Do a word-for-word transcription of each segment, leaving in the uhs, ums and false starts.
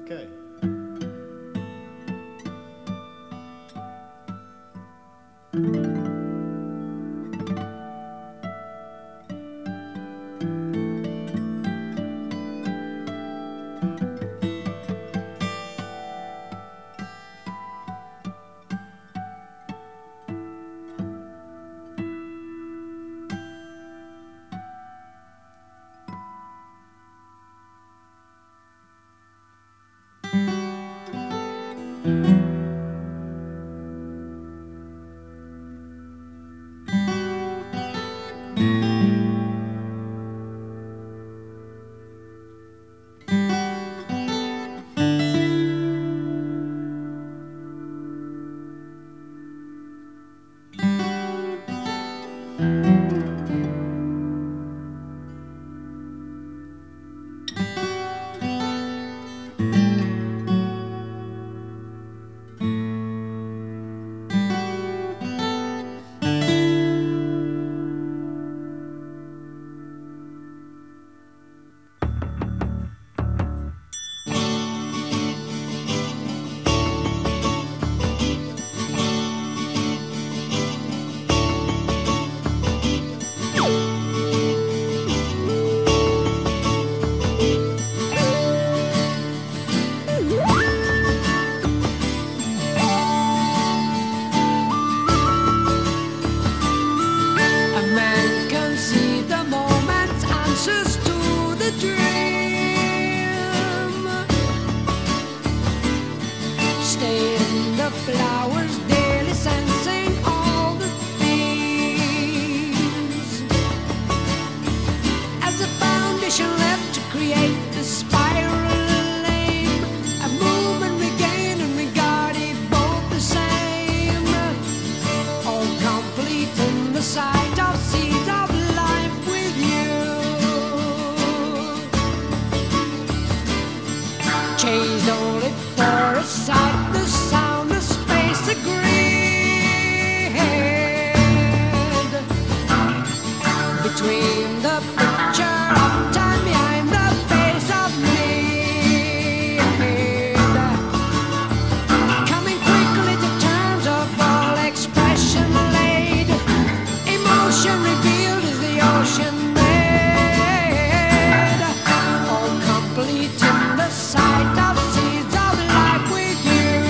Okay. A man can see the moment's answers to the dream. Stay in the flowers daily, sensing all the themes. As a foundation left to create the spiral aim, a movement regained and regarded both the same. All complete in the sight of seeds of life with you. Changed only for a sight, the sound, the space agreed. Between the picture of time behind the face of need. Coming quickly to terms of all expression laid. Emotion revealed is the ocean made. All complete in the sight of seeds of life with you.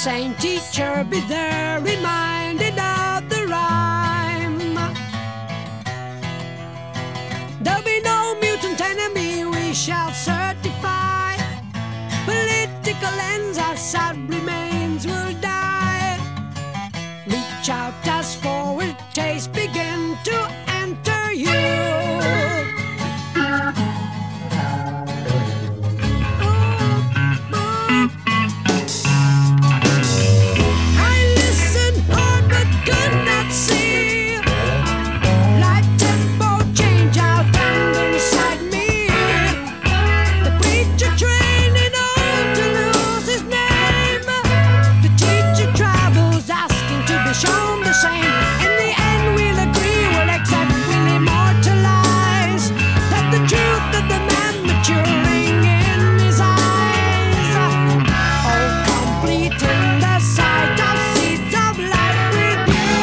same teacher be there, reminded of the rhyme. There'll be no mutant enemy we shall certify. Political ends, our sad remains will die. Reach out as forward taste begin to enter you. Shown the same. In the end, we'll agree, we'll accept, we'll immortalize that the truth of the man maturing in his eyes. Oh, complete in the sight of seeds of light with you.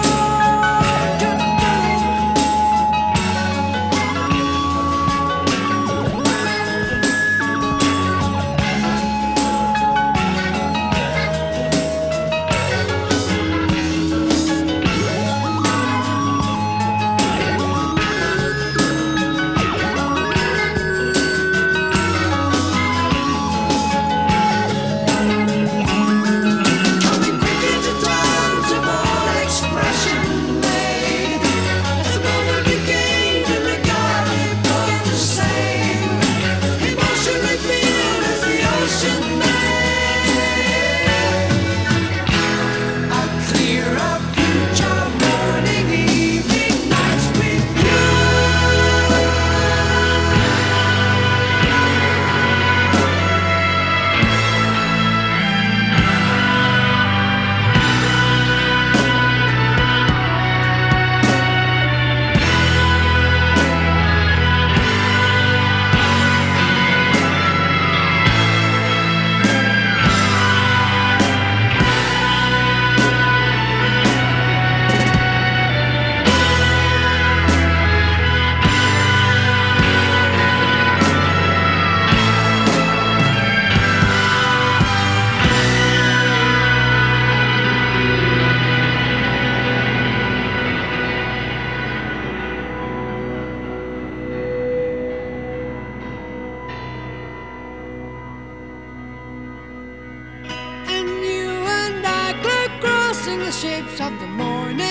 The shapes of the morning,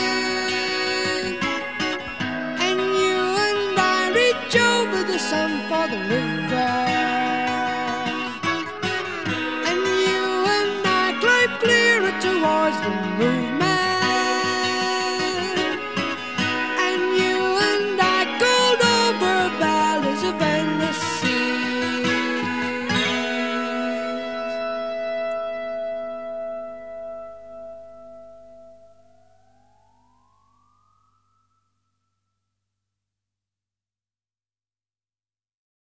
and you and I reach over the sun for the river, and you and I glide clearer towards the movement.